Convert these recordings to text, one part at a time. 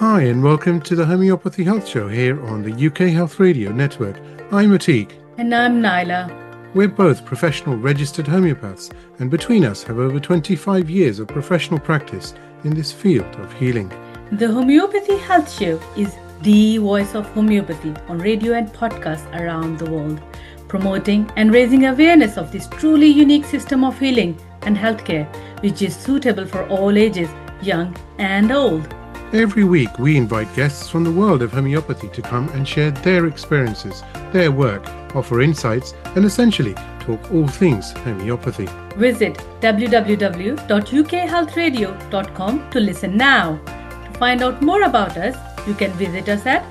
Hi, and welcome to the Homeopathy Health Show here on the UK Health Radio Network. I'm Atik. And I'm Naila. We're both professional registered homeopaths, and between us have over 25 years of professional practice in this field of healing. The Homeopathy Health Show is the voice of homeopathy on radio and podcasts around the world, promoting and raising awareness of this truly unique system of healing and healthcare, which is suitable for all ages, young and old. Every week, we invite guests from the world of homeopathy to come and share their experiences, their work, offer insights, and essentially talk all things homeopathy. Visit www.ukhealthradio.com to listen now. To find out more about us, you can visit us at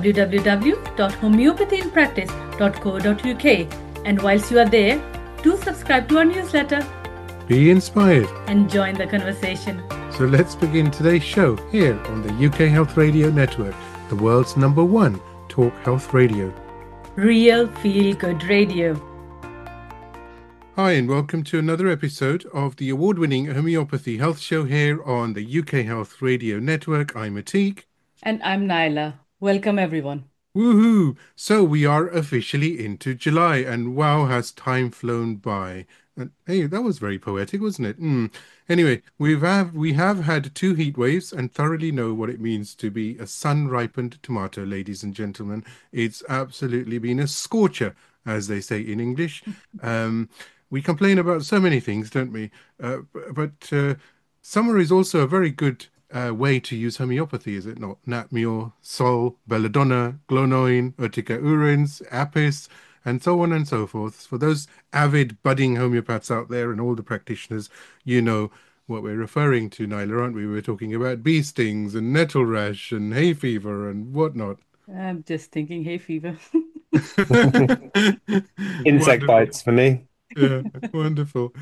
www.homeopathyinpractice.co.uk. And whilst you are there, do subscribe to our newsletter. Be inspired and join the conversation. So let's begin today's show here on the UK Health Radio Network, the world's #1 talk health radio. Real feel-good radio. Hi, and welcome to another episode of the award-winning Homeopathy Health Show here on the UK Health Radio Network. I'm Atik. And I'm Naila. Welcome, everyone. Woohoo! So we are officially into July, and wow, has time flown by. And hey, that was very poetic, wasn't it? Anyway, we have had 2 heat waves and thoroughly know what it means to be a sun-ripened tomato, ladies and gentlemen. It's absolutely been a scorcher, as they say in English. We complain about so many things, don't we? But summer is also a very good way to use homeopathy, is it not? Natmio, Sol, Belladonna, Glonoin, Urtica urens, Apis, and so on and so forth. For those avid budding homeopaths out there and all the practitioners, you know what we're referring to, Naila, aren't we? We were talking about bee stings and nettle rash and hay fever and whatnot. I'm just thinking hay fever. Insect bites for me. Yeah, wonderful.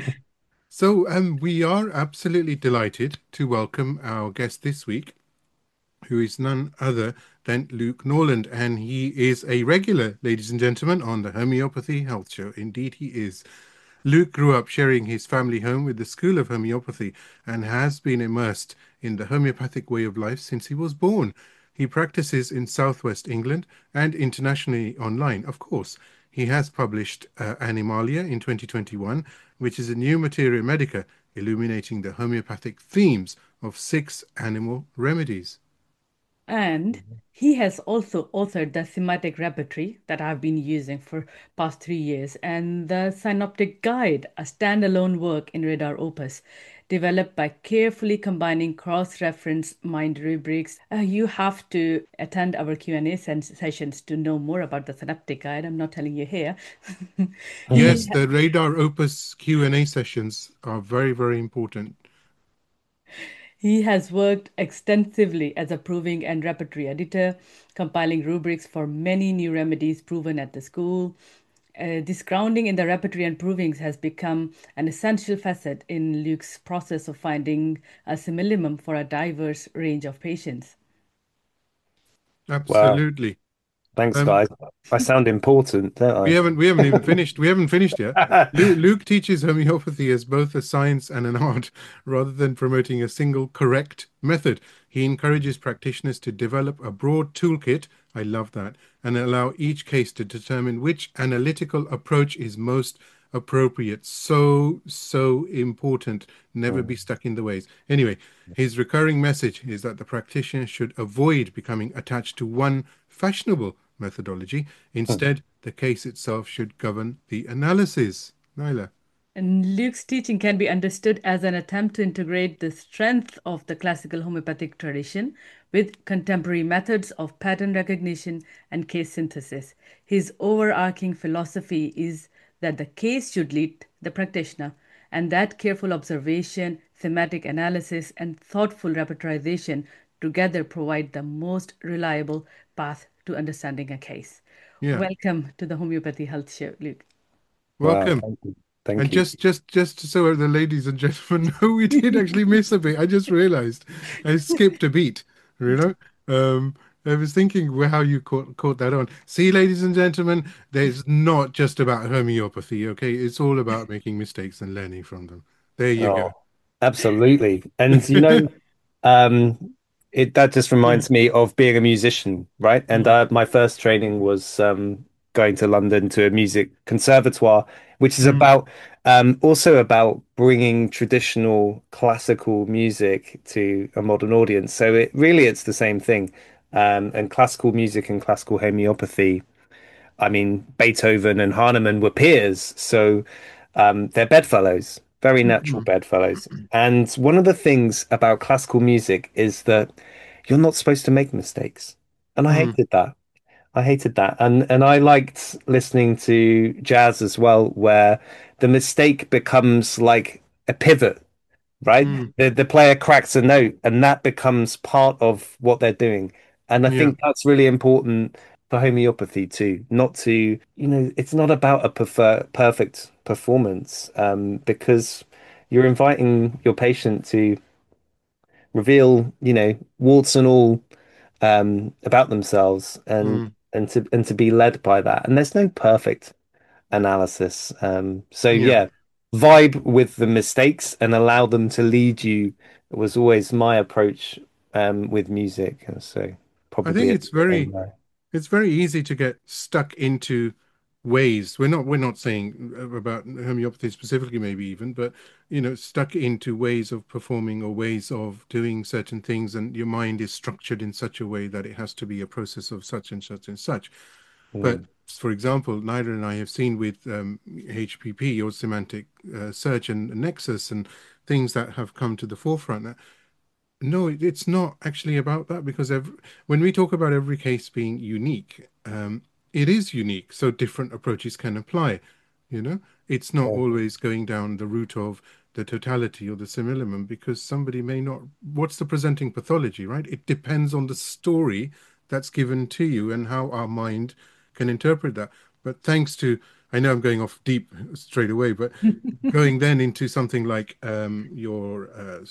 So we are absolutely delighted to welcome our guest this week, who is none other than Luke Norland, and he is a regular, ladies and gentlemen, on the Homeopathy Health Show. Indeed, he is. Luke grew up sharing his family home with the School of Homeopathy and has been immersed in the homeopathic way of life since he was born. He practices in southwest England and internationally online, of course. He has published Animalia in 2021, which is a new materia medica illuminating the homeopathic themes of 6 animal remedies. And he has also authored the Thematic Repertory that I've been using for past 3 years, and the Synoptic Guide, a standalone work in Radar Opus, developed by carefully combining cross-reference mind rubrics. You have to attend our Q&A sessions to know more about the Synoptic Guide. I'm not telling you here. Yes, the Radar Opus Q&A sessions are very, very important. He has worked extensively as a proving and repertory editor, compiling rubrics for many new remedies proven at the school. This grounding in the repertory and provings has become an essential facet in Luke's process of finding a simillimum for a diverse range of patients. Absolutely. Wow. Thanks, guys. I sound important, don't I? We haven't even finished. We haven't finished yet. Luke teaches homeopathy as both a science and an art, rather than promoting a single correct method. He encourages practitioners to develop a broad toolkit, I love that, and allow each case to determine which analytical approach is most appropriate. So important. Never be stuck in the ways. Anyway, his recurring message is that the practitioner should avoid becoming attached to one fashionable methodology. Instead, the case itself should govern the analysis. Naila. And Luke's teaching can be understood as an attempt to integrate the strength of the classical homeopathic tradition with contemporary methods of pattern recognition and case synthesis. His overarching philosophy is that the case should lead the practitioner, and that careful observation, thematic analysis, and thoughtful repertorization together provide the most reliable path to understanding a case. Yeah. Welcome to the Homeopathy Health Show, Luke. Welcome. Wow, thank and you. just so the ladies and gentlemen know, we did actually miss a bit. I just realized I skipped a beat, you know. I was thinking how you caught that on. See, ladies and gentlemen, there's not just about homeopathy, okay? It's all about making mistakes and learning from them. There you go. Absolutely. And you know, It that just Yeah. reminds me of being a musician, right? And Mm, my first training was going to London to a music conservatoire, which is mm, about also about bringing traditional classical music to a modern audience. So it's the same thing. And classical music and classical homeopathy, I mean, Beethoven and Hahnemann were peers, so they're bedfellows, very natural mm, bedfellows. And one of the things about classical music is that you're not supposed to make mistakes. And I mm, hated that. I hated that. And I liked listening to jazz as well, where the mistake becomes like a pivot, right? mm. The player cracks a note and that becomes part of what they're doing. And I Yeah. think that's really important for homeopathy too. Not to, it's not about a perfect performance, because you're inviting your patient to reveal, warts and all, about themselves Mm, and to be led by that. And there's no perfect analysis. So yeah. yeah, vibe with the mistakes and allow them to lead you was always my approach with music. And so I probably think it's the same there. it's very easy to get stuck into ways. We're not saying about homeopathy specifically, maybe even, but stuck into ways of performing or ways of doing certain things, and your mind is structured in such a way that it has to be a process of such and such and such. But Mm, for example, Nader and I have seen with HPP or semantic search and Nexus and things that have come to the forefront. No, it's not actually about that because when we talk about every case being unique, it is unique. So different approaches can apply. You know, it's not yeah. always going down the route of the totality or the simillimum because somebody may not. What's the presenting pathology, right? It depends on the story that's given to you and how our mind can interpret that. But thanks to, I know I'm going off deep straight away, but going then into something like your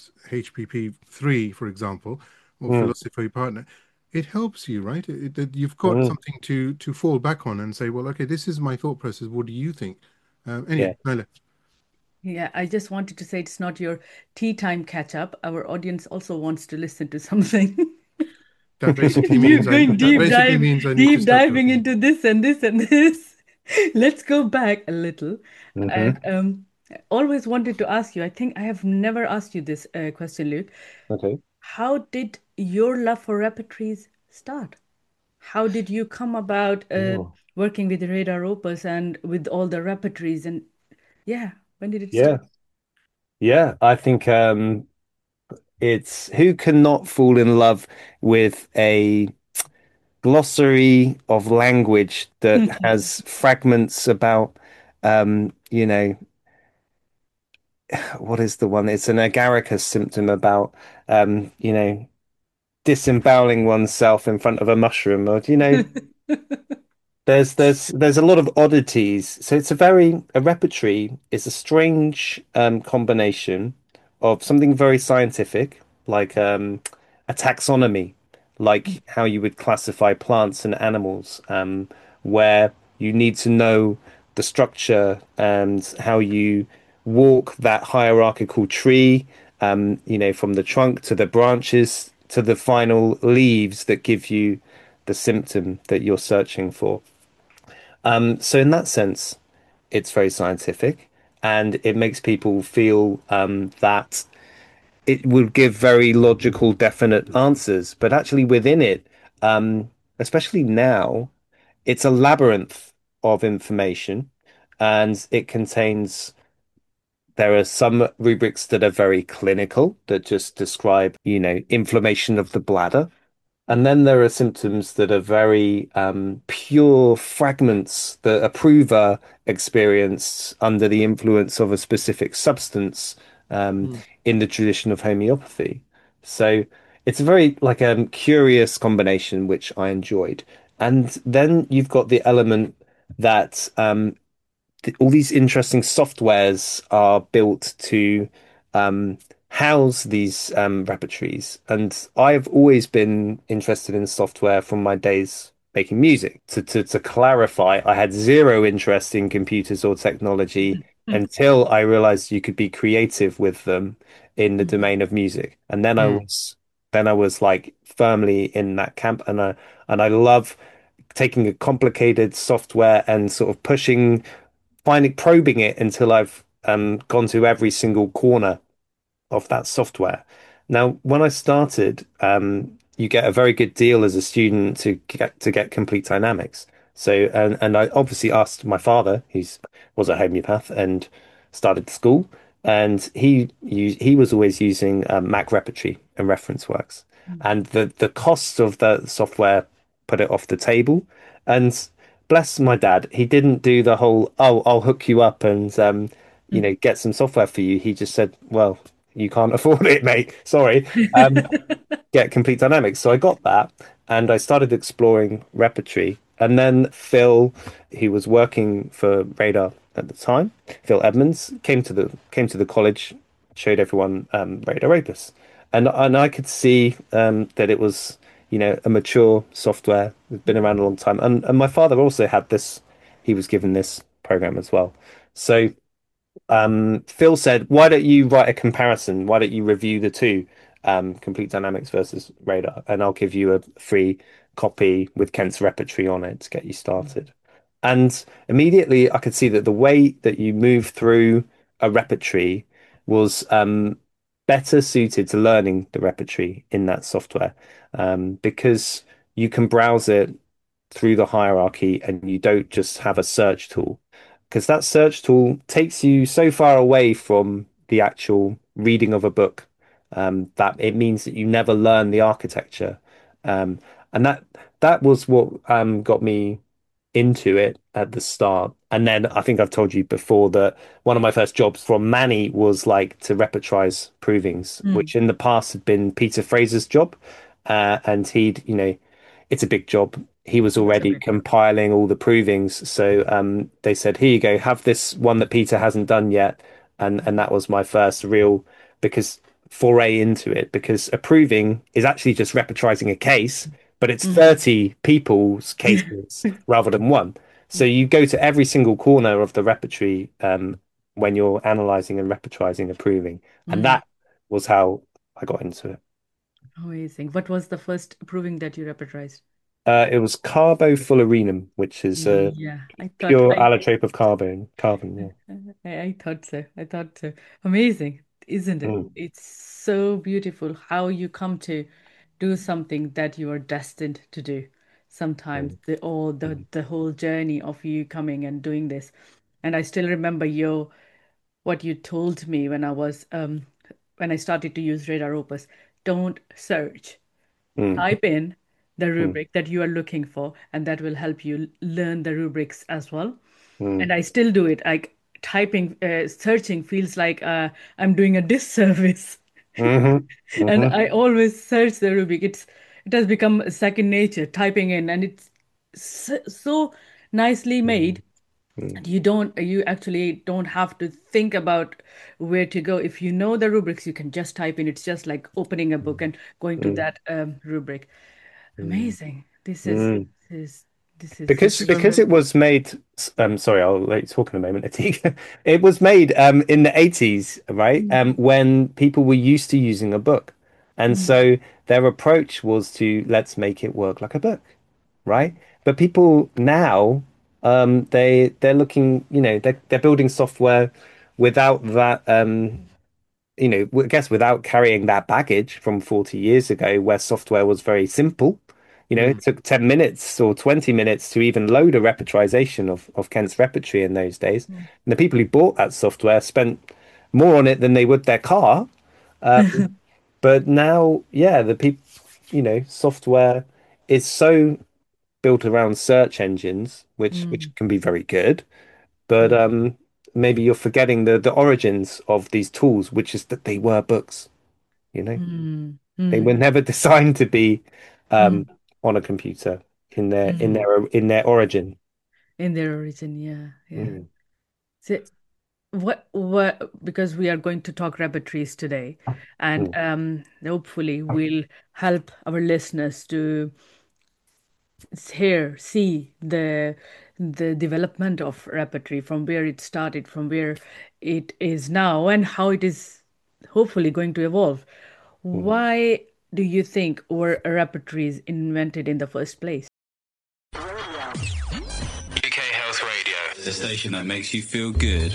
HPP3, for example, or Mm, philosophy for your partner, it helps you, right? That you've got mm, something to fall back on and say, well, okay, this is my thought process. What do you think? yeah. Anyway, Nyla, Yeah, I just wanted to say it's not your tea time catch up. Our audience also wants to listen to something. that basically You're means going I need to deep stop diving talking. into this and this and this. Let's go back a little. And Hmm. I always wanted to ask you, I think I have never asked you this question, Luke. Okay. How did your love for repertories start? How did you come about Oh, working with Radar Opus and with all the repertories? And yeah, when did it yeah. start? Yeah. I think it's who cannot fall in love with a glossary of language that has fragments about you know, what is the one? It's an agaricus symptom about disemboweling oneself in front of a mushroom, or there's a lot of oddities. So it's a repertory is a strange combination of something very scientific, like a taxonomy, like how you would classify plants and animals, where you need to know the structure and how you walk that hierarchical tree, from the trunk to the branches to the final leaves that give you the symptom that you're searching for. So in that sense, it's very scientific, and it makes people feel that it would give very logical, definite answers. But actually, within it, especially now, it's a labyrinth of information, and it contains. There are some rubrics that are very clinical that just describe, inflammation of the bladder. And then there are symptoms that are very pure fragments that a prover experienced under the influence of a specific substance um, Mm, in the tradition of homeopathy. So it's a very like curious combination, which I enjoyed. And then you've got the element that all these interesting softwares are built to um, house these repertories. And I've always been interested in software from my days making music. To clarify, I had zero interest in computers or technology until I realized you could be creative with them in the domain of music. And then I mm, was then I was like firmly in that camp, and I love taking a complicated software and sort of pushing, finding, probing it until I've gone to every single corner of that software. Now, when I started, you get a very good deal as a student to get complete dynamics. So, and I obviously asked my father, who's was a homeopath and started school, and he was always using Mac Repertory and ReferenceWorks, and the cost of the software put it off the table. And bless my dad, he didn't do the whole, oh, I'll hook you up and get some software for you. He just said, well, you can't afford it, mate. Sorry. Um, get Complete Dynamics. So I got that and I started exploring repertory. And then Phil, who was working for Radar at the time, Phil Edmonds, came to the college, showed everyone Radar Opus. And I could see that it was, a mature software. It's been around a long time. And my father also had this, he was given this program as well. So Phil said, "Why don't you write a comparison? Why don't you review the two, Complete Dynamics versus Radar, and I'll give you a free copy with Kent's repertory on it to get you started." And immediately, I could see that the way that you move through a repertory was better suited to learning the repertory in that software, because you can browse it through the hierarchy and you don't just have a search tool because that search tool takes you so far away from the actual reading of a book that it means that you never learn the architecture. And that was what got me into it at the start. And then I think I've told you before that one of my first jobs from Manny was like to repertorize provings, Mm. which in the past had been Peter Fraser's job. And it's a big job. He was It's a already big one. compiling all the provings. So they said, here you go, have this one that Peter hasn't done yet. And that was my first real because foray into it, because a proving is actually just repertorizing a case, but it's Mm. 30 people's cases rather than one. So you go to every single corner of the repertory when you're analyzing and repertorizing a proving. And Mm. that was how I got into it. Amazing. What was the first proving that you repertorized? It was carbofullerenum, which is a Yeah, I thought pure I allotrope of carbon. Yeah. I thought so. I thought so. Amazing, isn't it? Mm, It's so beautiful how you come to do something that you are destined to do. Sometimes mm, the whole journey of you coming and doing this. And I still remember your what you told me when I started to use Radar Opus. Don't search. mm, Type in the mm, rubric that you are looking for, and that will help you learn the rubrics as well. mm, And I still do it. Like searching feels like I'm doing a disservice. mm, And mm, I always search the rubric. It has become a second nature, typing in, and it's so nicely mm, made. mm, You actually don't have to think about where to go. If you know the rubrics, you can just type in. It's just like opening a book mm, and going to mm, that rubric. mm, Amazing. mm. This is this is Because super because it amazing. was made, sorry, I'll let you talk in a moment, Atik. It was made in the 80s, right? Mm, When people were used to using a book. And mm, so their approach was to let's make it work like a book, right? But people now, they're looking, they're building software without that I guess without carrying that baggage from 40 years ago where software was very simple. It mm, took 10 minutes or 20 minutes to even load a repertorization of Kent's repertory in those days. mm. And the people who bought that software spent more on it than they would their car. But now, yeah, the people, software is so built around search engines, which Mm, can be very good, but mm, maybe you're forgetting the origins of these tools, which is that they were books, you know. mm, They mm, were never designed to be mm, on a computer mm. in their origin. In their origin, yeah, yeah. Mm, So because we are going to talk repertories today, and mm, hopefully we'll help our listeners to see the development of repertory from where it started, from where it is now, and how it is hopefully going to evolve. mm, Why do you think were repertories invented in the first place? UK Health Radio, the station that makes you feel good.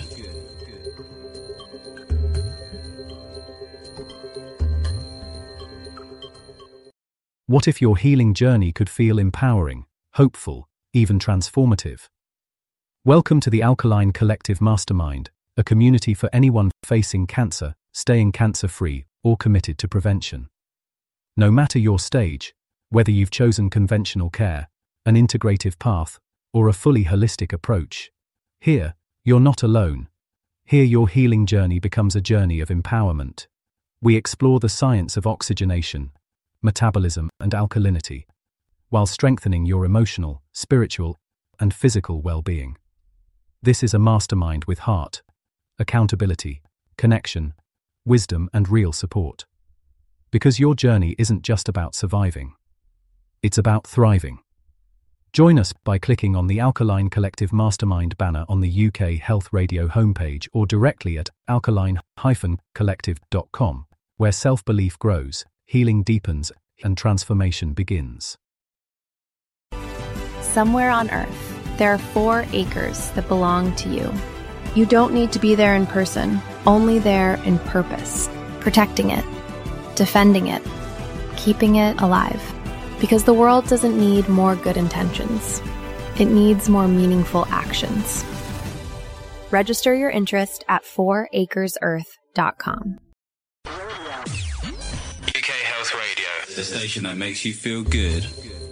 What if your healing journey could feel empowering, hopeful, even transformative? Welcome to the Alkaline Collective Mastermind, a community for anyone facing cancer, staying cancer-free, or committed to prevention. No matter your stage, whether you've chosen conventional care, an integrative path, or a fully holistic approach, here, you're not alone. Here your healing journey becomes a journey of empowerment. We explore the science of oxygenation, metabolism, and alkalinity, while strengthening your emotional, spiritual, and physical well-being. This is a mastermind with heart, accountability, connection, wisdom, and real support. Because your journey isn't just about surviving. It's about thriving. Join us by clicking on the Alkaline Collective Mastermind banner on the UK Health Radio homepage or directly at alkaline-collective.com, where self-belief grows, healing deepens, and transformation begins. Somewhere on Earth, there are 4 acres that belong to you. You don't need to be there in person, only there in purpose, protecting it, defending it, keeping it alive. Because the world doesn't need more good intentions. It needs more meaningful actions. Register your interest at 4acresearth.com. UK Health Radio, the station that makes you feel good.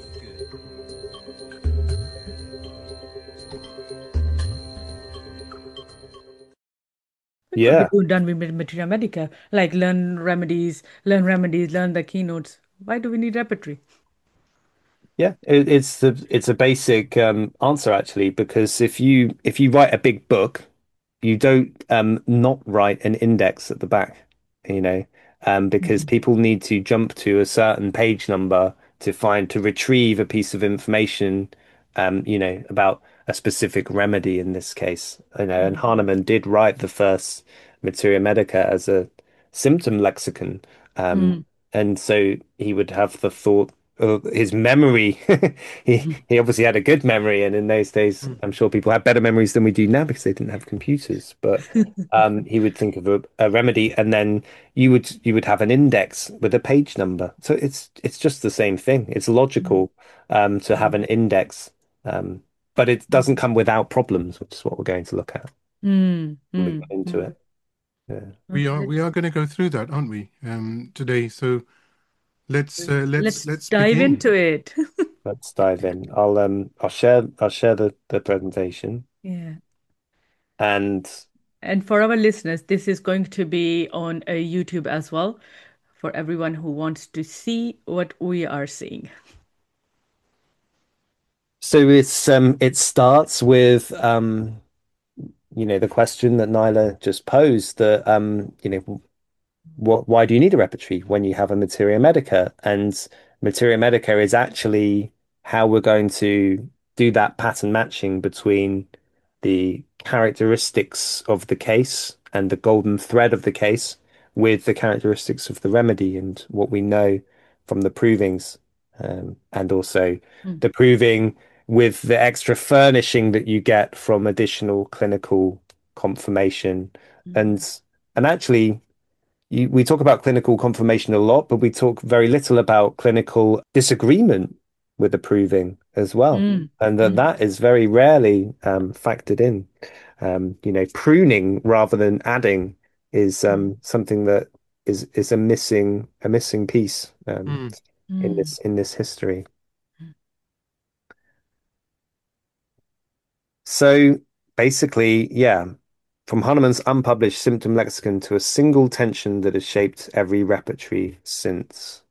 Yeah. Could be done with Materia Medica, like learn remedies, learn the keynotes. Why do we need repertory? Yeah, it's a basic answer actually, because if you write a big book, you don't not write an index at the back, you know, because Mhm. people need to jump to a certain page number to retrieve a piece of information, about a specific remedy in this case, and Mhm. Hahnemann did write the first Materia Medica as a symptom lexicon, um, Mm. and so he would have the thought. His memory, Mhm. he obviously had a good memory, and in those days, Mm. I'm sure people had better memories than we do now because they didn't have computers. But he would think of a remedy, and then you would have an index with a page number. So it's just the same thing. It's Mm. logical to have Mm. an index, um, but it doesn't come without problems, which is what we're going to look at Mm. when we get Mm. into Mm. it. Yeah. We Okay, are we are going to go through that, aren't we? Today. So let's let's let's dive begin. into it. Let's dive in. I'll share the presentation. Yeah. And And for our listeners, this is going to be on YouTube as well, for everyone who wants to see what we are seeing. so it starts with the question that Nyla just posed, that why do you need a repertory when you have a Materia Medica? And Materia Medica is actually how we're going to do that pattern matching between the characteristics of the case and the golden thread of the case with the characteristics of the remedy and what we know from the provings, and also Mm. the proving with the extra furnishing that you get from additional clinical confirmation. Mm. And actually, we talk about clinical confirmation a lot, but we talk very little about clinical disagreement with the proving as well. Mm. And Mm. that is very rarely factored in. Pruning rather than adding is Mm. something that is a missing piece Mm. in Mm. this history. So basically, yeah, from Hahnemann's unpublished symptom lexicon to a single tension that has shaped every repertory since.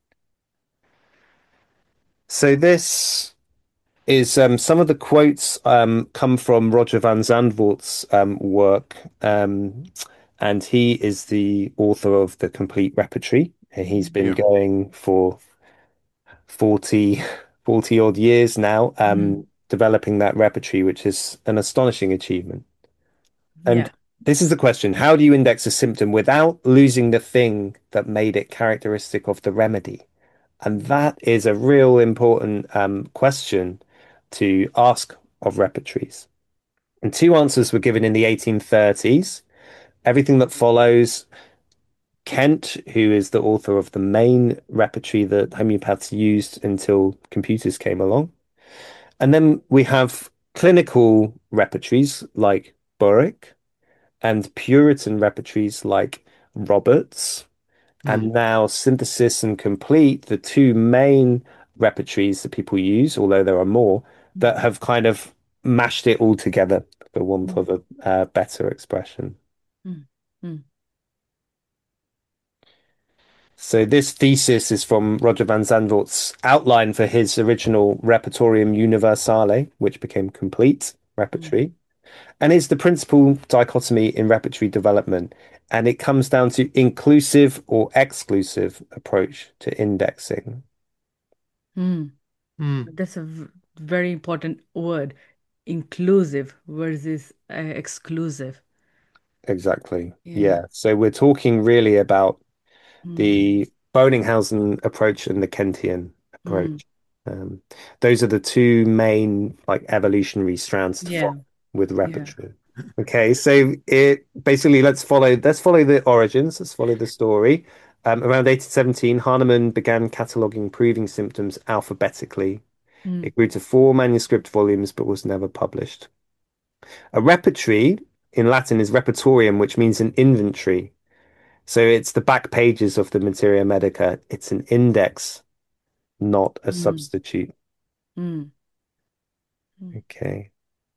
So this is some of the quotes come from Roger van Zandvoort's work, and he is the author of the Complete Repertory. He's been Yeah. going for 40, 40 odd years now, Mm. developing that repertory, which is an astonishing achievement. Yeah. And This is the question. How do you index a symptom without losing the thing that made it characteristic of the remedy? And that is a real important question to ask of repertories. And two answers were given in the 1830s. Everything that follows, Kent, who is the author of the main repertory that homeopaths used until computers came along. And then we have clinical repertories like Burrick and Puritan repertories like Roberts, Mm. and now Synthesis and Complete, the two main repertories that people use, although there are more, that have kind of mashed it all together, for want Mm, of a better expression. mm, mm, So this thesis is from Roger van Zandvoort's outline for his original Repertorium Universale, which became Complete mm, Repertory, and is the principal dichotomy in repertory development. And it comes down to inclusive or exclusive approach to indexing. mm. Mm. That's a very important word, inclusive versus exclusive. Exactly. Yeah. Yeah. So we're talking really about Mm, the Boninghausen approach and the Kentian mm. approach. Um, those are the two main like evolutionary strands to follow Yeah. with Yeah. repertory. Okay, so it basically let's follow the origins, let's follow the story. Around 1817, Hahnemann began cataloging proving symptoms alphabetically. Mm, It grew to four manuscript volumes, but was never published. A repertory in Latin is repertorium, which means an inventory. So it's the back pages of the Materia Medica. It's an index, not a mm, substitute. mm, mm, Okay.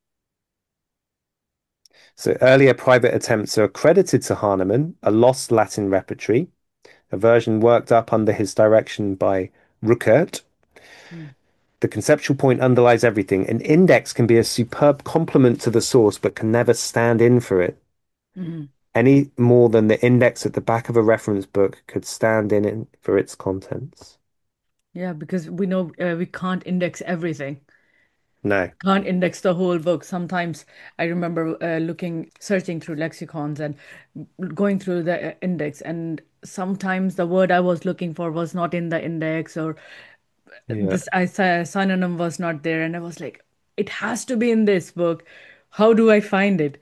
So earlier private attempts are credited to Hahnemann, a lost Latin repertory, a version worked up under his direction by Ruckert. mm, The conceptual point underlies everything. An index can be a superb complement to the source, but can never stand in for it, mm. any more than the index at the back of a reference book could stand in it for its contents. Yeah, because we know we can't index everything. No. Can't index the whole book. Sometimes I remember searching through lexicons and going through the index, and sometimes the word I was looking for was not in the index, or Yeah. this I saw synonym was not there, and I was like, it has to be in this book. How do I find it?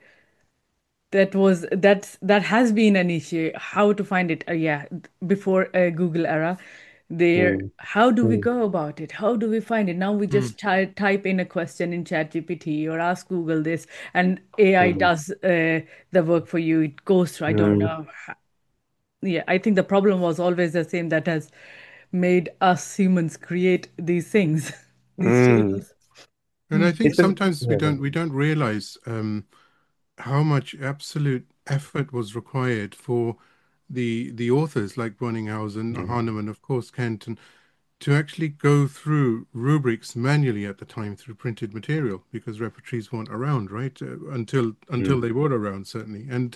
That has been an issue. How to find it? Yeah, before Google era, there. Mm. How do we Mm. go about it? How do we find it? Now we Mm. just type in a question in ChatGPT or ask Google this, and AI Mm. does the work for you. It goes through. I don't Mm. know. Yeah, I think the problem was always the same that has made us humans create these things, these Mm. tools. And I Mm, think It's a, sometimes we yeah. don't realize how much absolute effort was required for the authors like Bonninghausen, Mm. Hahnemann, of course, Kenton, to actually go through rubrics manually at the time through printed material because repertories weren't around, right? Until Mm. they were around, certainly. And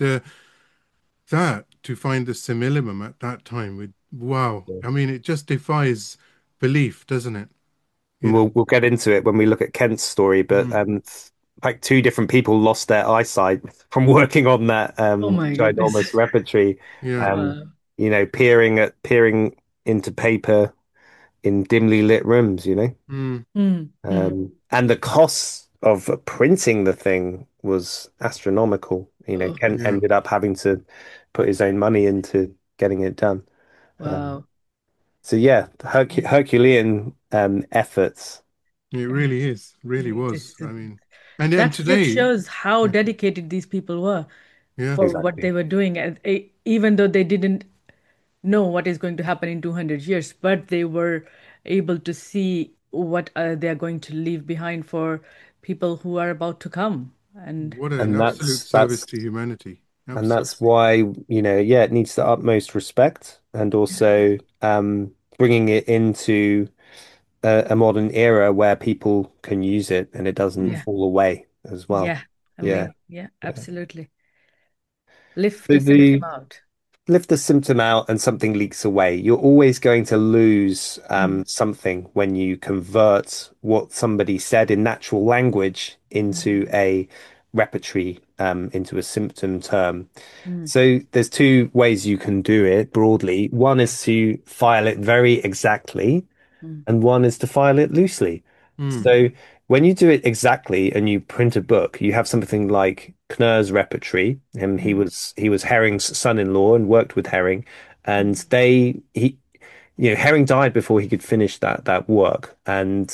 that to find the similimum at that time with wow, Yeah. I mean, it just defies belief, doesn't it? You And know. we'll get into it when we look at Kent's story, but Mm, like two different people lost their eyesight from working on that oh my goodness. ginormous repertory. yeah. Um, Wow. peering into paper in dimly lit rooms, Mm, Mm, mm. And the cost of printing the thing was astronomical. Oh, Kent yeah. ended up having to put his own money into getting it done. Um, wow. so yeah, Mm. Herculean efforts. It really is. Really It was. is- I mean, and that just today, shows how dedicated these people were yeah. for what they Exactly. were doing, and even though they didn't know what is going to happen in 200 years, but they were able to see what they are going to leave behind for people who are about to come. And What an And absolute that's service that's to humanity. and that's Absolutely. why, yeah, it needs the utmost respect and also bringing it into a modern era where people can use it and it doesn't yeah, fall away as well. yeah, I Yeah. mean, yeah, Yeah. absolutely. Lift So the symptom the out. lift the symptom out and something leaks away. You're always going to lose Mm, something when you convert what somebody said in natural language mm, into a repertory into a symptom term. Mm, So there's two ways you can do it broadly. One is to file it very exactly, mm, and one is to file it loosely. Mm. So when you do it exactly and you print a book, you have something like Knir's repertory, and he mm, was Herring's son-in-law and worked with Herring, and mm, Herring died before he could finish that work, and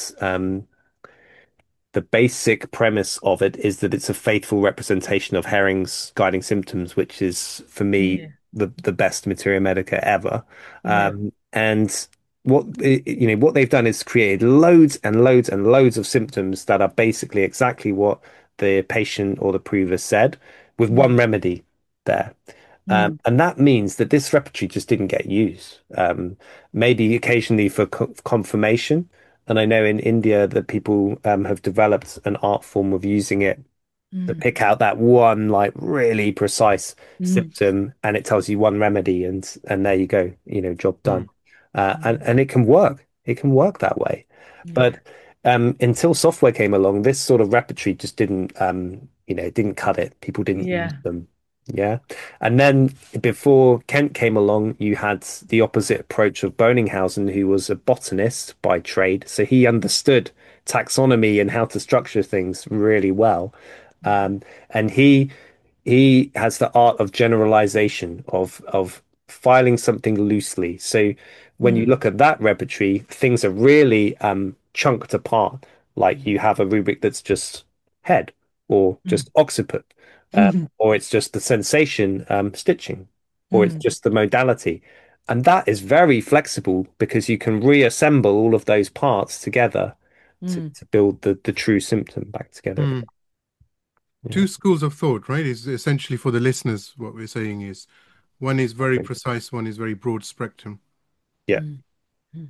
the basic premise of it is that it's a faithful representation of Herring's guiding symptoms, which is for me yeah, the best Materia Medica ever. yeah. And what they've done is created loads and loads and loads of symptoms that are basically exactly what the patient or the prover said, with Mm, one remedy there. mm, And that means that this repertory just didn't get used. Maybe occasionally for confirmation. And I know in India that people have developed an art form of using it to mm, pick out that one like really precise mm, symptom, and it tells you one remedy, and there you go, job done. Mm. And it can work. It can work that way. mm. But until software came along, this sort of repertory just didn't it didn't cut it. People didn't use Yeah. them. Yeah. And then before Kent came along, you had the opposite approach of Boninghausen, who was a botanist by trade. So he understood taxonomy and how to structure things really well. And he has the art of generalization, of filing something loosely. So when you Mm, look at that repertory, things are really chunked apart. Like mm, you have a rubric that's just head or mm, just occiput, mm, or it's just the sensation stitching, or it's mm, just the modality. And that is very flexible because you can reassemble all of those parts together mm, to build the true symptom back together again. Mm. Yeah. Two schools of thought, right? Is essentially for the listeners, what we're saying is one is very Okay. precise, one is very broad spectrum. Yeah. mm, mm,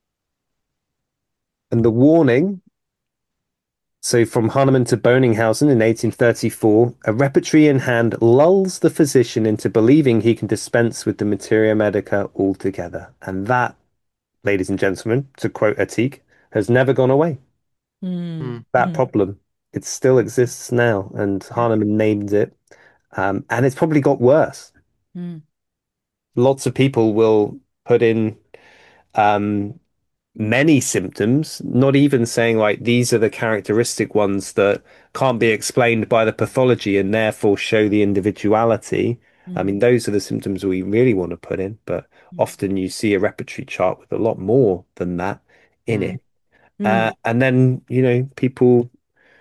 And the warning, so from Hahnemann to Boninghausen in 1834, a repertory in hand lulls the physician into believing he can dispense with the materia medica altogether. And that, ladies and gentlemen, to quote Atik, has never gone away. mm, Mm. That mm. problem, it still exists now, and Hahnemann named it. And it's probably got worse. Mm, Lots of people will put in um, many symptoms, not even saying like these are the characteristic ones that can't be explained by the pathology and therefore show the individuality. I mm, mean, those are the symptoms we really want to put in, but mm, often you see a repertory chart with a lot more than that in Mm. it. mm. And then, people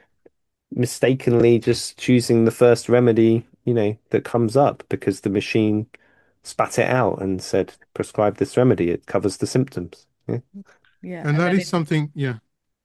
mistakenly just choosing the first remedy, that comes up because the machine spat it out and said, prescribe this remedy. It covers the symptoms. Yeah. Yeah, And and that then is it, something, yeah,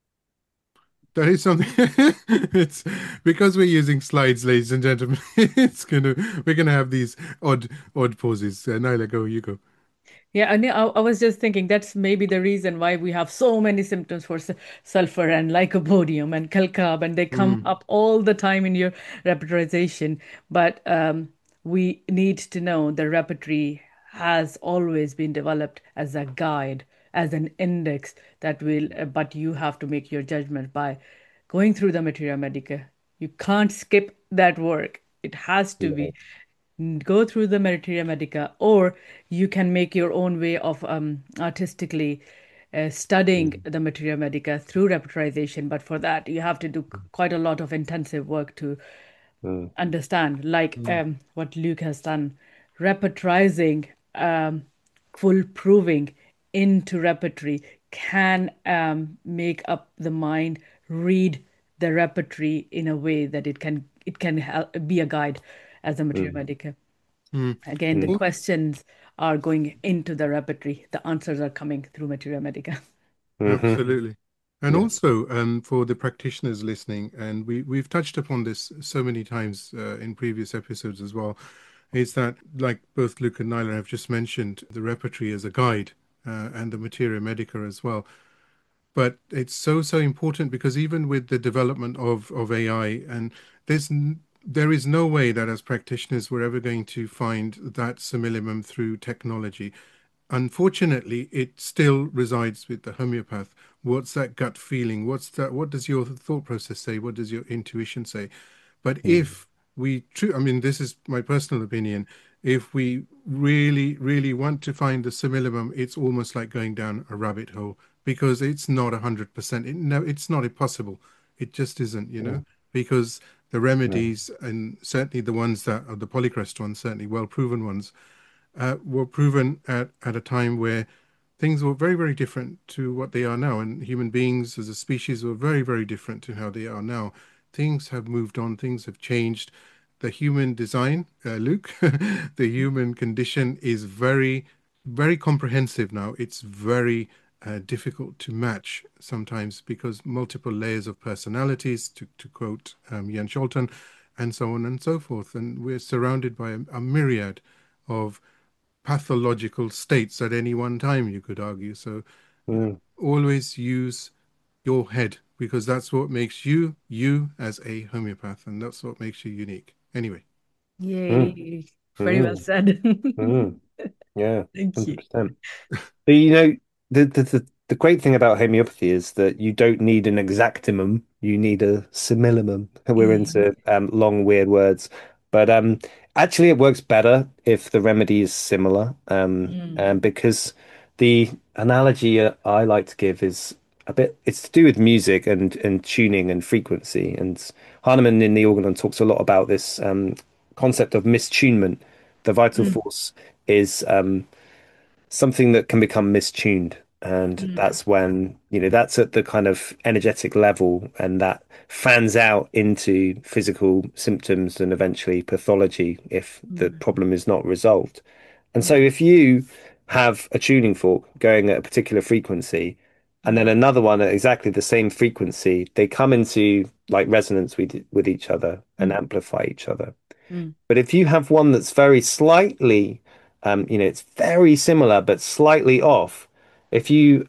that is something. It's because we're using slides, ladies and gentlemen. We're gonna have these odd pauses. Nyla, go, you go. yeah, and I was just thinking that's maybe the reason why we have so many symptoms for sulfur and lycopodium and calcarb, and they come Mm. up all the time in your repertorization. But we need to know the repertory has always been developed as a guide, as an index that will, but you have to make your judgment by going through the Materia Medica. You can't skip that work. It has to Yeah. be go through the Materia Medica, or you can make your own way of artistically studying Mm, the Materia Medica through repertorization. But for that, you have to do quite a lot of intensive work to mm, understand, like Mm. what Luke has done, repertorizing, um, full proving into repertory can make up the mind, read the repertory in a way that it can help, be a guide as a Materia mm, Medica. Mm. Again, the mm, Oh, questions are going into the repertory. The answers are coming through Materia Medica. hmm. absolutely. And Yeah. also, for the practitioners listening, and we've touched upon this so many times in previous episodes as well, is that like both Luke and Nyla have just mentioned, the repertory as a guide and the materia medica as well. But it's so important because even with the development of AI, and there is no way that as practitioners we're ever going to find that simillimum through technology. Unfortunately, it still resides with the homeopath. What's that gut feeling? What does your thought process say? What does your intuition say? But mm, if I mean, this is my personal opinion, if we really, really want to find the simillimum, it's almost like going down a rabbit hole because it's not 100%. No, it's not impossible. It just isn't, mm, because the no, remedies and certainly the ones that are the Polycrest ones, certainly well proven ones, were proven at a time where things were very, very different to what they are now. And human beings as a species were very, very different to how they are now. Things have moved on, things have changed. The human design, Luke, the human condition is very, very comprehensive now. It's very difficult to match sometimes because multiple layers of personalities, to quote Jan Scholten, and so on and so forth. And we're surrounded by a myriad of pathological states at any one time, you could argue. So mm, always use your head because that's what makes you you as a homeopath, and that's what makes you unique. Anyway, mm, Yay. Very well mm, said. mm. Yeah, Thank you. 100%. But the great thing about homeopathy is that you don't need an exactimum, you need a simillimum. We're Yeah. into long, weird words. But actually it works better if the remedy is similar. Mm, And because the analogy I like to give is it's to do with music and tuning and frequency. And Hahnemann in the Organon talks a lot about this concept of mistunement. The vital mm, force is something that can become mistuned. And mm, that's when, that's at the kind of energetic level and that fans out into physical symptoms and eventually pathology if the mm, problem is not resolved. And so mm, if you have a tuning fork going at a particular frequency and then mm, another one at exactly the same frequency, they come into like resonance with each other and mm, amplify each other. mm, But if you have one that's very slightly, it's very similar but slightly off, if you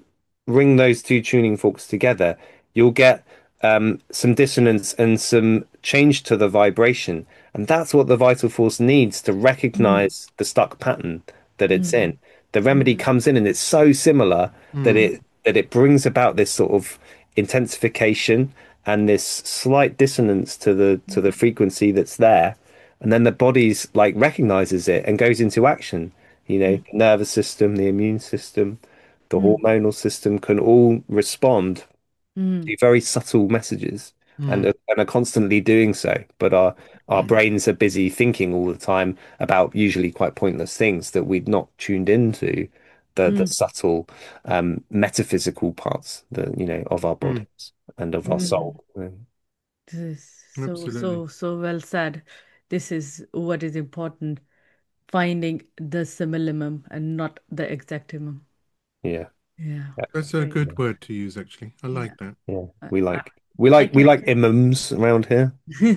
ring those two tuning forks together, you'll get some dissonance and some change to the vibration. And that's what the vital force needs to mm, recognize the stuck pattern that it's mm, in. The remedy mm, comes in and it's so similar that mm, it brings about this sort of intensification and this slight dissonance to the mm, frequency that's there, and then the body's like recognizes it and goes into action. mm, The nervous system, the immune system, the mm, hormonal system can all respond mm, to very subtle messages mm, and are constantly doing so. But our brains are busy thinking all the time about usually quite pointless things that we've not tuned into the mm, subtle metaphysical parts of our mm. bodies and of our mm. soul. This is Absolutely. so well said. This is what is important, finding the simillimum and not the exactimum. Yeah. Yeah, Yeah. That's a very good good. word to use, actually. I Yeah. like that. Yeah, I, we I, like we I like we can. like imams around here.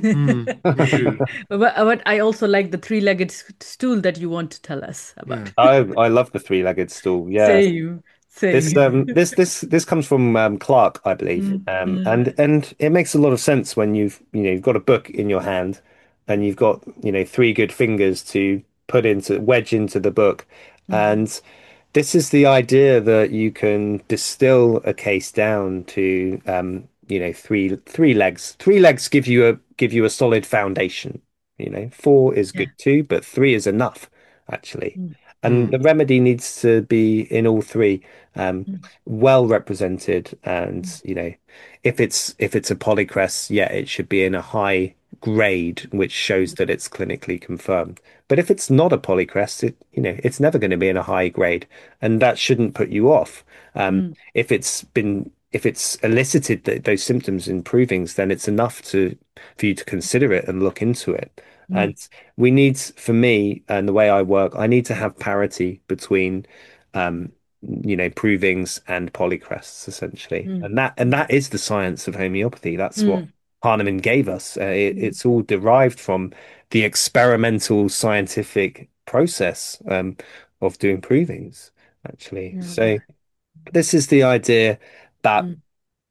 We do. But I also like the three-legged stool that you want to tell us Yeah. about. I love the three-legged stool. Yeah, Same, this same. this comes from Clark, I believe. Mm, mm, And it makes a lot of sense when you've got a book in your hand and you've got three good fingers to wedge into the book, mm, and this is the idea that you can distill a case down to three legs. Three legs give you a solid foundation. Four is yeah. good too, but three is enough actually. Mm, And Mm, the remedy needs to be in all three, um, mm, well represented. And mm, if it's a polycrest, yeah, it should be in a high grade, which shows that it's clinically confirmed. But if it's not a polycrest, it's never going to be in a high grade, and that shouldn't put you off. mm, If it's elicited those symptoms improvings, then it's enough to for you to consider it and look into it. mm, And we need, for me and the way I work, I need to have parity between, um, provings and polycrests essentially, mm, and that is the science of homeopathy. That's what mm, Hahnemann gave us. mm. It's all derived from the experimental scientific process of doing provings, actually. Yeah, So this is the idea that mm,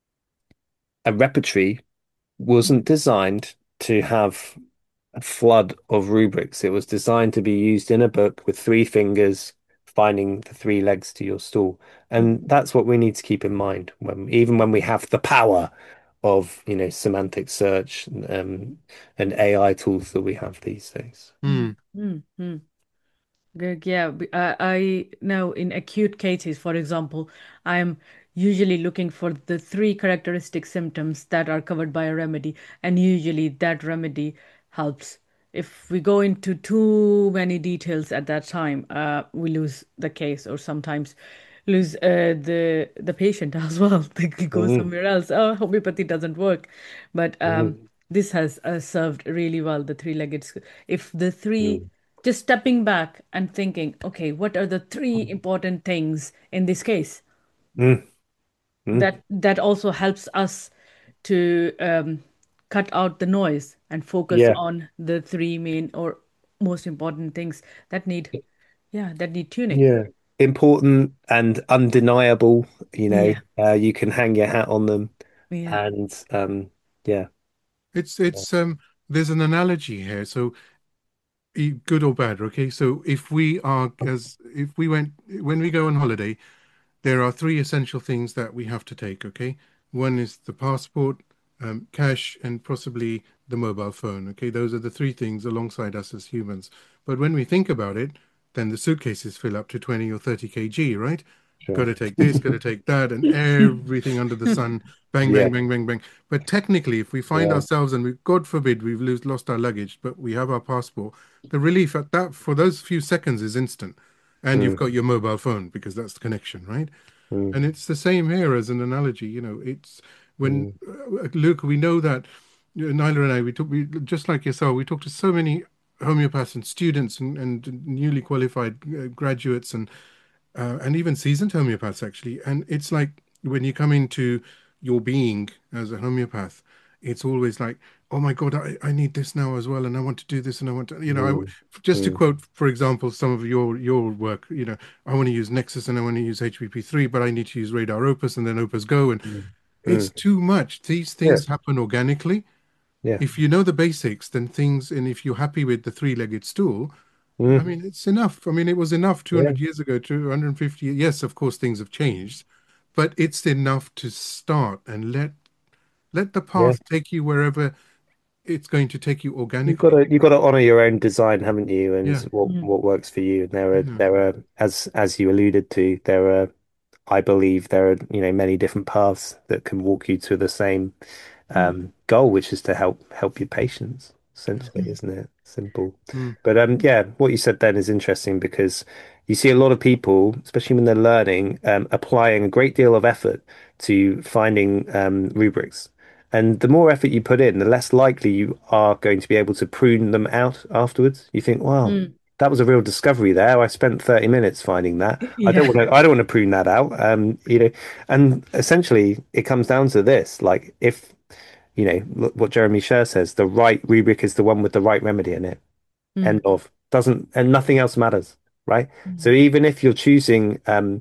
a repertory mm, wasn't designed to have a flood of rubrics. It was designed to be used in a book with three fingers, finding the three legs to your stool. mm, And that's what we need to keep in mind even when we have the power of, semantic search and AI tools that we have these days. Mm. Good. Yeah, I know in acute cases, for example, I'm usually looking for the three characteristic symptoms that are covered by a remedy, and usually that remedy helps. If we go into too many details at that time, we lose the case, or sometimes lose the patient as well. They could go Mm, somewhere else. Oh, homeopathy doesn't work, but mm, this has served really well. The three-legged. If the three mm, just stepping back and thinking, okay, what are the three important things in this case? mm, mm. That also helps us to cut out the noise and focus Yeah, on the three main or most important things that need, yeah, that need tuning. yeah. Important and undeniable, Yeah, you can hang your hat on them. yeah. And yeah. It's there's an analogy here. So good or bad, okay? So if we went when we go on holiday, there are three essential things that we have to take, okay? One is the passport, cash, and possibly the mobile phone, okay? Those are the three things alongside us as humans. But when we think about it, then the suitcases fill up to 20 or 30 kg, right? Got Sure. to take this, got to take that, and everything under the sun, bang, Yeah, bang, bang, bang, bang. But technically, if we find yeah. ourselves and God forbid, lost our luggage, but we have our passport, the relief at that for those few seconds is instant. And you've Mm, got your mobile phone because that's the connection, right? mm, And it's the same here as an analogy. It's when mm, Luke, we know that Nyla and I, we just like yourself, we talked to so many homeopaths and students and newly qualified graduates and even seasoned homeopaths actually. And it's like when you come into your being as a homeopath, it's always like, oh my God, I need this now as well, and I want to do this, and I want to, mm, just to mm, quote, for example, some of your work, I want to use Nexus and I want to use HPP3, but I need to use Radar Opus and then Opus Go, and mm, it's mm. too much. These Yeah, things happen organically. yeah. If you know the basics, then and if you're happy with the three-legged stool, I Mm, mean, it's enough. I mean, it was enough yeah, 200 years ago, 250. Yes, of course, things have changed, but it's enough to start and let the yeah. path take you wherever it's going to take you You've got organically. to you've got to honor your own design, haven't you? And Yeah, Mm, what works for you. And yeah. as you alluded to, I believe there are, many different paths that can walk you to the same mm, goal, which is to help your patients, Yeah. essentially, mm, isn't it? Simple. Mm, But yeah, what you said then is interesting because you see a lot of people, especially when they're learning, applying a great deal of effort to finding rubrics. And the more effort you put in, the less likely you are going to be able to prune them out afterwards. You think, wow, mm. that was a real discovery there. I spent 30 minutes finding that. Yeah. I don't want to prune that out. And essentially it comes down to this, like if look what Jeremy Sher says, the right rubric is the one with the right remedy in it. End Mm, of. Doesn't, and nothing else matters, right? So mm, even if you're choosing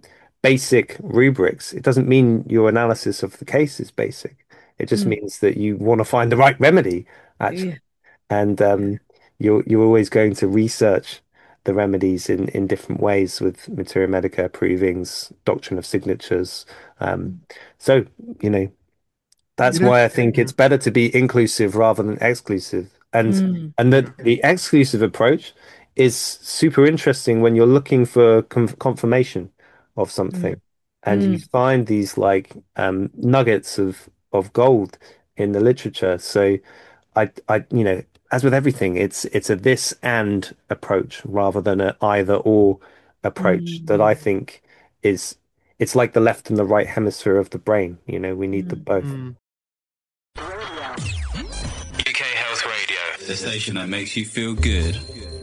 basic rubrics, it doesn't mean your analysis of the case is basic. It just mm. means that you want to find the right remedy, Yeah. actually. And Yeah. you're always going to research the remedies in different ways with Materia Medica, provings, doctrine of signatures. Um, Mm, so, you know, you that's know, why I think yeah. it's better to be inclusive rather than exclusive. mm, And Yeah. the exclusive approach is super interesting when you're looking for confirmation of mm, something, and you mm, find these like nuggets of gold in the literature. So as with everything, it's a this and approach rather than a either or approach that I mm, think is it's like the left and the right hemisphere of the brain. We need them mm. both. Mm. UK Health Radio, the station that makes you feel good.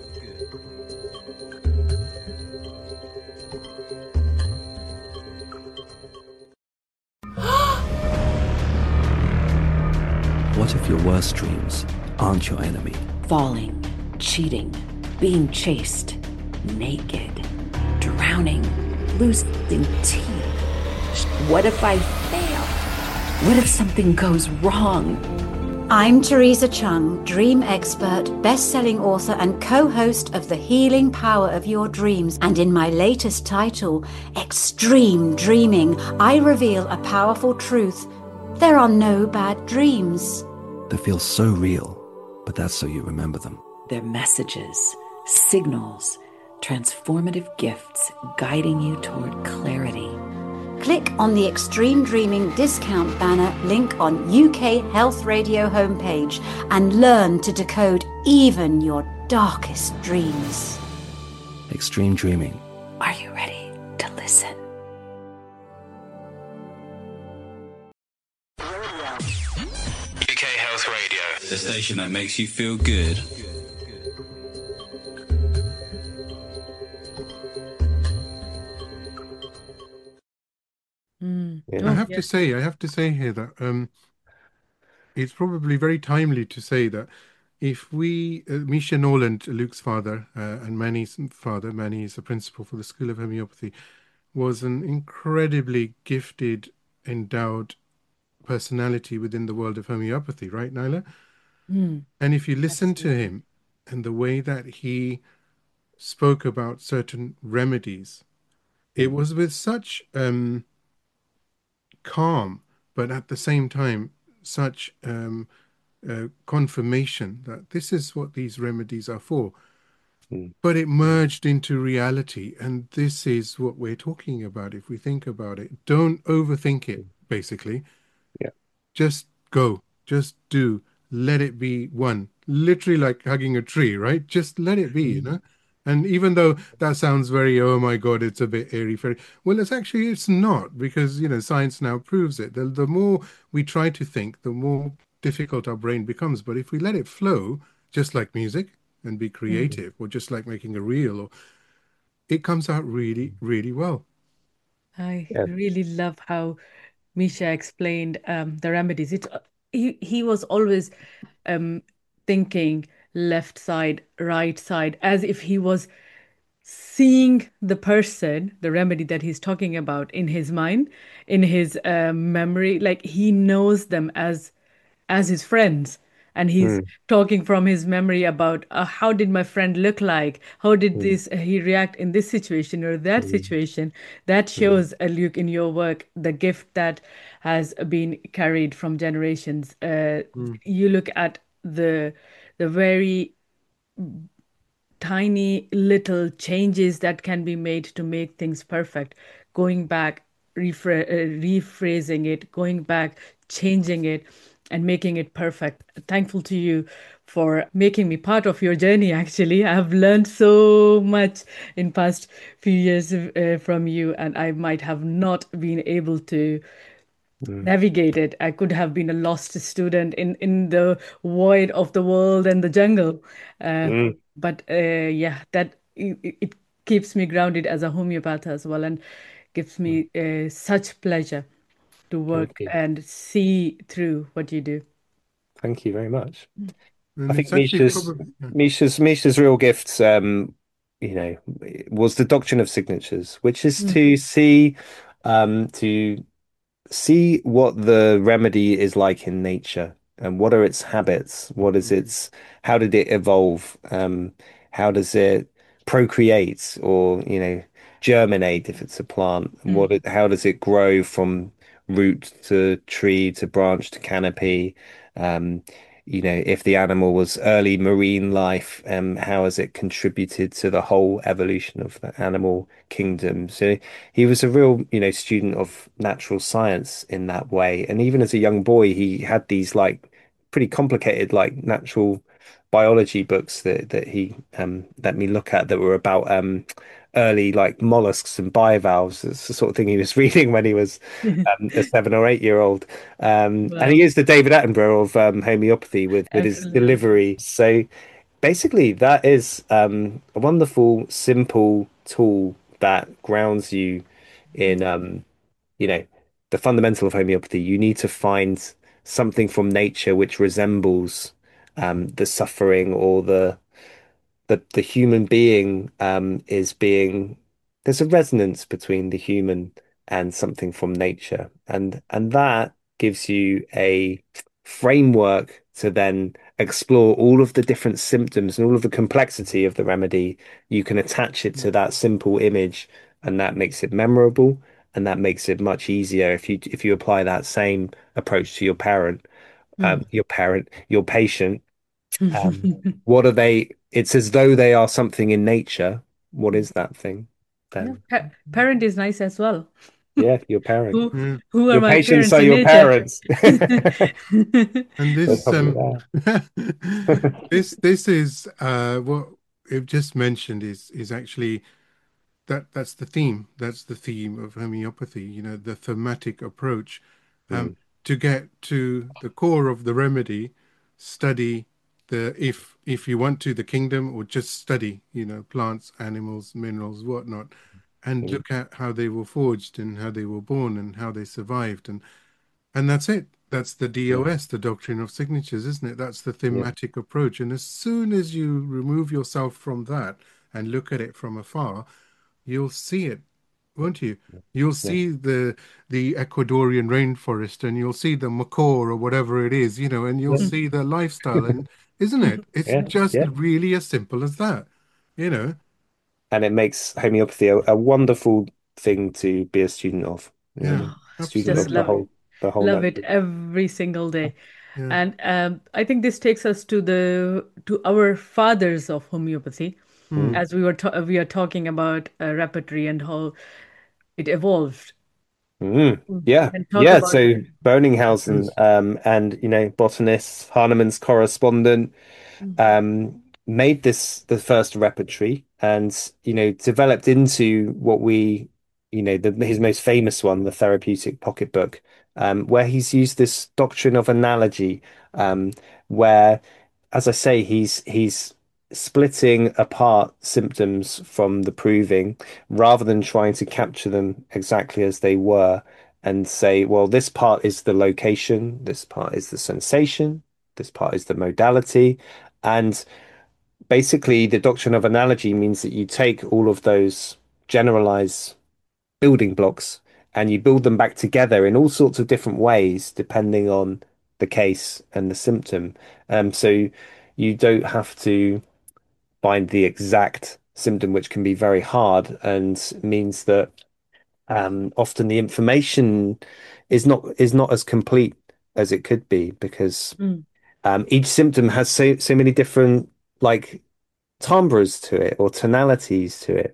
What if your worst dreams aren't your enemy? Falling, cheating, being chased, naked, drowning, losing teeth. What if I fail? What if something goes wrong? I'm Teresa Chung, dream expert, best-selling author and co-host of The Healing Power of Your Dreams. And in my latest title, Extreme Dreaming, I reveal a powerful truth There are no bad dreams. They feel so real, but that's so you remember them. They're messages, signals, transformative gifts guiding you toward clarity. Click on the Extreme Dreaming discount banner link on UK Health Radio homepage and learn to decode even your darkest dreams. Extreme Dreaming. Are you ready to listen? UK Health Radio, the station that makes you feel good. Yeah. I have to say here that it's probably very timely to say that if we, Misha Noland, Luke's father, and Manny's father, Manny is the principal for the School of Homeopathy, was an incredibly gifted, endowed personality within the world of homeopathy, right, Nyla? And if you listen to him and the way that he spoke about certain remedies, it was with such calm, but at the same time, such confirmation that this is what these remedies are for. But it merged into reality, and this is what we're talking about. If we think about it, don't overthink it, basically. Yeah. Just go, just do, let it be one. Literally like hugging a tree, right? Just let it be, you know? And even though that sounds very, oh my God, it's a bit airy-fairy. Well, it's not, because, you know, science now proves it. The more we try to think, the more difficult our brain becomes. But if we let it flow, just like music, and be creative, or just like making a reel, or it comes out really, really well. I Yeah. really love how Misha explained the remedies. He was always thinking left side, right side, as if he was seeing the person, the remedy that he's talking about in his mind, in his memory, like he knows them as his friends, and he's talking from his memory about how did my friend look like, how did this he react in this situation or that situation. That shows, Luke, in your work, the gift that has been carried from generations. You look at the very tiny little changes that can be made to make things perfect, going back, rephrasing it, going back, changing it, and making it perfect. Thankful to you for making me part of your journey. Actually, I have learned so much in past few years from you, and I might have not been able to navigate it. I could have been a lost student in the void of the world and the jungle. But yeah, that it keeps me grounded as a homeopath as well, and gives me such pleasure to work Thank you. and see through what you do. Thank you very much. And I think it's actually Misha's probably, Misha's real gifts, you know, was the doctrine of signatures, which is to see what the remedy is like in nature and what are its habits, what is its, how did it evolve, how does it procreate or, you know, germinate if it's a plant, and how does it grow from root to tree to branch to canopy, um, you know, if the animal was early marine life, how has it contributed to the whole evolution of the animal kingdom? So he was a real, you know, student of natural science in that way. And even as a young boy, he had these like pretty complicated like natural biology books that he let me look at that were about early like mollusks and bivalves. It's the sort of thing he was reading when he was a 7 or 8 year old. And Wow. he is the David Attenborough of homeopathy with his Absolutely. delivery. So basically, that is a wonderful, simple tool that grounds you in, you know, the fundamental of homeopathy. You need to find something from nature which resembles the suffering or the human being is being there's a resonance between the human and something from nature, and that gives you a framework to then explore all of the different symptoms and all of the complexity of the remedy. You can attach it to that simple image, and that makes it memorable, and that makes it much easier if you apply that same approach to your patient. What are they? It's as though they are something in nature. What is that thing Yeah, then? parent is nice as well. Yeah, your parent. Who Yeah. who are Your my patients parents are in your nature? parents. And They're this probably there. this is what you've just mentioned is actually that's the theme. That's the theme of homeopathy, the thematic approach. Um, Mm, to get to the core of the remedy, study if you want to, the kingdom, or just study, plants, animals, minerals, whatnot, and mm, look at how they were forged and how they were born and how they survived. And that's it. That's the mm, DOS, the doctrine of signatures, isn't it? That's the yeah, thematic approach. And as soon as you remove yourself from that and look at it from afar, you'll see it, won't you? You'll yeah, see the Ecuadorian rainforest, and you'll see the macaw or whatever it is, and you'll yeah, see the lifestyle. And isn't it? It's yeah, just yeah. really as simple as that, you know? And it makes homeopathy a wonderful thing to be a student of. Yeah, Just Student of love absolutely. it. the whole Love it language. every single day. Yeah. And I think this takes us to our fathers of homeopathy, Hmm. Mm. as we are talking about repertory and how it evolved. Mm. We Yeah, can talk yeah. about So Bonninghausen, Yes. and botanist, Hahnemann's correspondent, made this the first repertory, and developed into what his most famous one, the Therapeutic Pocketbook, where he's used this doctrine of analogy, where, as I say, he's splitting apart symptoms from the proving rather than trying to capture them exactly as they were and say, well, this part is the location, this part is the sensation, this part is the modality. And basically, the doctrine of analogy means that you take all of those generalized building blocks and you build them back together in all sorts of different ways, depending on the case and the symptom. So you don't have to find the exact symptom, which can be very hard and means that often the information is not as complete as it could be because Mm. each symptom has so many different like timbres to it or tonalities to it.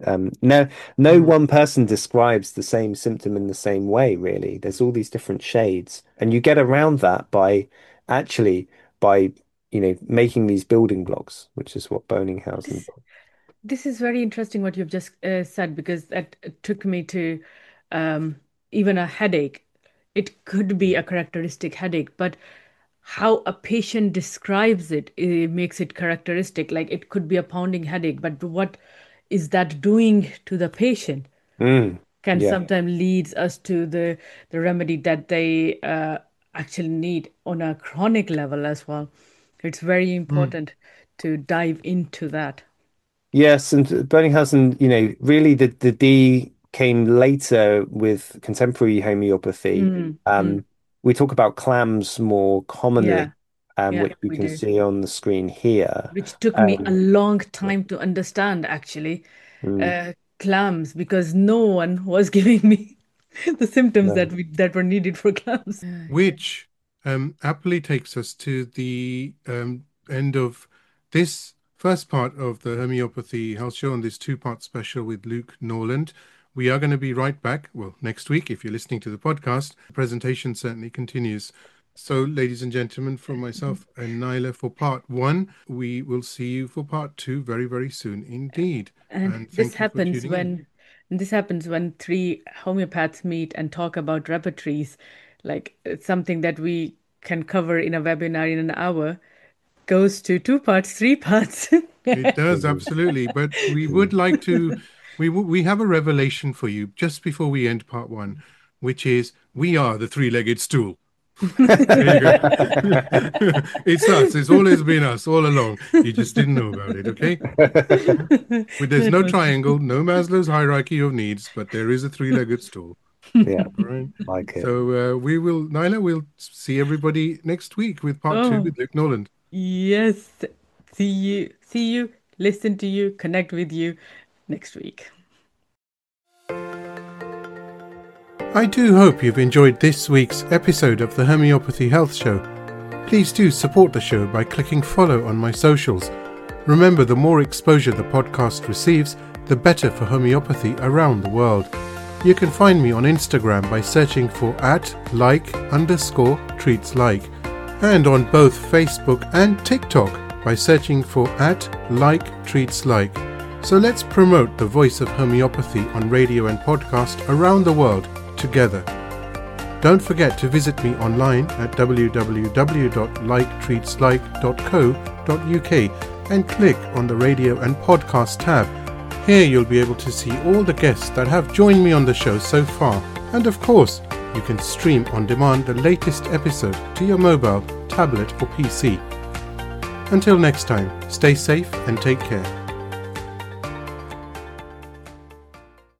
No Hmm. one person describes the same symptom in the same way, really. There's all these different shades, and you get around that actually by making these building blocks, which is what Bonninghausen. this this is very interesting what you've just said, because that took me to um, even a headache. It could be a characteristic headache, but how a patient describes it makes it characteristic. Like it could be a pounding headache, but what is that doing to the patient Mm, can yeah. sometimes leads us to the remedy that they actually need on a chronic level as well. It's very Hmm. important to dive into that. Yes, and Bonninghausen, really the D came later with contemporary homeopathy. Mm, mm, Um, we talk about clams more yeah, commonly, yeah, which we we can do. see on the screen here. Which took me a Um, long yeah. time to understand, actually, Mm, clams, because no one was giving me the symptoms no. that were needed for clams. Which aptly takes us to the end of this first part of the Homeopathy Health Show on this two-part special with Luke Norland. We are going to be right back, well, next week if you're listening to the podcast. The presentation certainly continues. So, ladies and gentlemen, from myself and Nyla for part one, we will see you for part two very, very soon indeed. And And thank you for tuning in. this happens when three homeopaths meet and talk about repertories, like it's something that we can cover in a webinar in an hour, goes to two parts, three parts. It does, Mhm. absolutely. But we would Mm. like to, we have a revelation for you just before we end part one, which is we are the three-legged stool. There you go. It's us. It's always been us all along. You just didn't know about it, okay? There's no triangle, no Maslow's hierarchy of needs, but there is a three-legged stool. Yeah, All right. like it. So Nyla, we'll see everybody next week with part two Oh, with Luke Noland. yes. See you, listen to you, connect with you next week. I do hope you've enjoyed this week's episode of the Homeopathy Health Show. Please do support the show by clicking follow on my socials. Remember, the more exposure the podcast receives, the better for homeopathy around the world. You can find me on Instagram by searching for @like_treatslike, and on both Facebook and TikTok by searching for @like_treatslike. So let's promote the voice of homeopathy on radio and podcast around the world together. Don't forget to visit me online at www.liketreatslike.co.uk and click on the radio and podcast tab. Here you'll be able to see all the guests that have joined me on the show so far, and of course you can stream on demand the latest episode to your mobile, tablet or PC. Until next time, stay safe and take care.